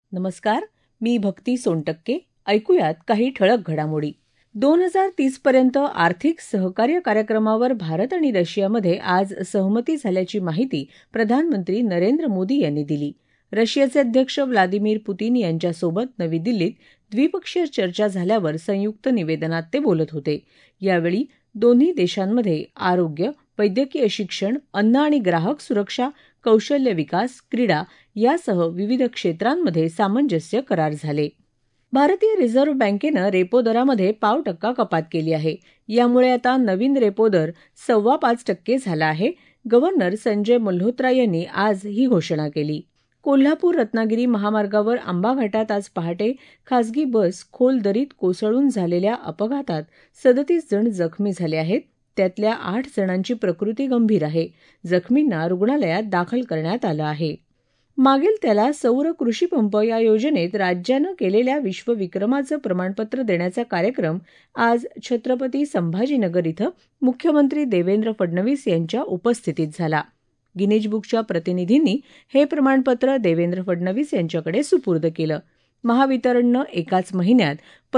नमस्कार, मी भक्ती सोनटक्के. ऐकूयात काही ठळक घडामोडी. 2030 पर्यंत आर्थिक सहकार्य कार्यक्रमावर भारत आणि रशियामध्ये आज सहमती झाल्याची माहिती प्रधानमंत्री नरेंद्र मोदी यांनी दिली. रशियाचे अध्यक्ष व्लादिमीर पुतिन यांच्यासोबत नवी दिल्लीत द्विपक्षीय चर्चा झाल्यावर संयुक्त निवेदनात ते बोलत होते. यावेळी दोन्ही देशांमध्ये आरोग्य, वैद्यकीय शिक्षण, अन्न आणि ग्राहक सुरक्षा, कौशल्य विकास, क्रीडा यासह विविध क्षेत्रांमध्ये सामंजस्य करार झाले. भारतीय रिझर्व्ह बँकेनं रेपो दरामध्ये 0.5% कपात केली आहे. यामुळे आता नवीन रेपो दर 5.25% झाला आहे. गव्हर्नर संजय मल्होत्रा यांनी आज ही घोषणा केली. कोल्हापूर-रत्नागिरी महामार्गावर आंबा घाटात आज पहाटे खासगी बस खोल दरीत कोसळून झालेल्या अपघातात 37 जण जखमी झाले आहेत. त्यातल्या 8 जणांची प्रकृती गंभीर आहे. जखमींना रुग्णालयात दाखल करण्यात आलं आहे. मागेल त्याला सौर कृषीपंप या योजनेत राज्यानं केलेल्या विश्वविक्रमाचं प्रमाणपत्र देण्याचा कार्यक्रम आज छत्रपती संभाजीनगर इथं मुख्यमंत्री देवेंद्र फडणवीस यांच्या उपस्थितीत झाला. गिनीज बुकच्या प्रतिनिधींनी हे प्रमाणपत्र देवेंद्र फडणवीस यांच्याकडे सुपूर्द केलं. महावितरणनं एकाच महिन्यात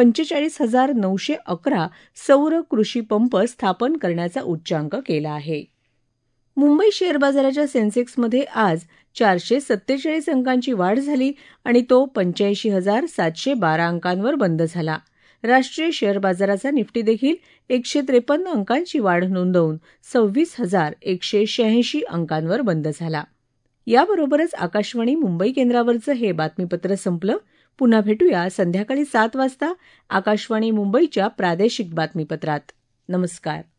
45,911 सौर कृषीपंप स्थापन करण्याचा उच्चांक केला आहे. मुंबई शेअर बाजाराच्या सेन्सेक्समध्ये आज 447 अंकांची वाढ झाली आणि तो 85,712 अंकांवर बंद झाला. राष्ट्रीय शेअर बाजाराचा निफ्टी देखील 153 अंकांची वाढ नोंदवून 26,186 अंकांवर बंद झाला. याबरोबरच आकाशवाणी मुंबई केंद्रावरचं हे बातमीपत्र संपलं. पुन्हा भेटूया संध्याकाळी 7 वाजता आकाशवाणी मुंबईच्या प्रादेशिक बातमीपत्रात. नमस्कार.